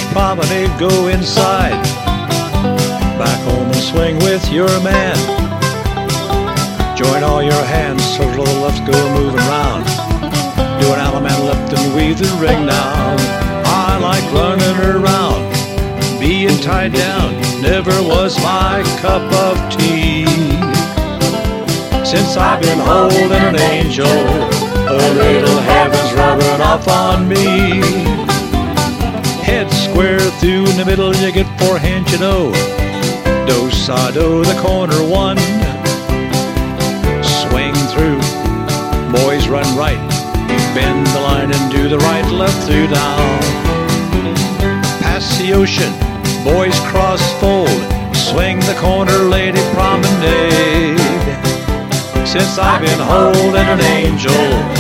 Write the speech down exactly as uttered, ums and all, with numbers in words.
promenade, go inside. Back home and swing with your man. Join all your hands, so the left go moving round. Do an Allemande left and weave the ring now. I like running around, being tied down, never was my cup of tea. Since I've been holding an angel, a little heaven's rubbing off on me. Head square through in the middle, you get four hands, you know. Do, sa, do, the corner one. Swing through, boys run right. Bend the line and do the right, left through down. Pass the ocean, boys cross fold. Swing the corner, lady promenade. Since I've been holding an angel,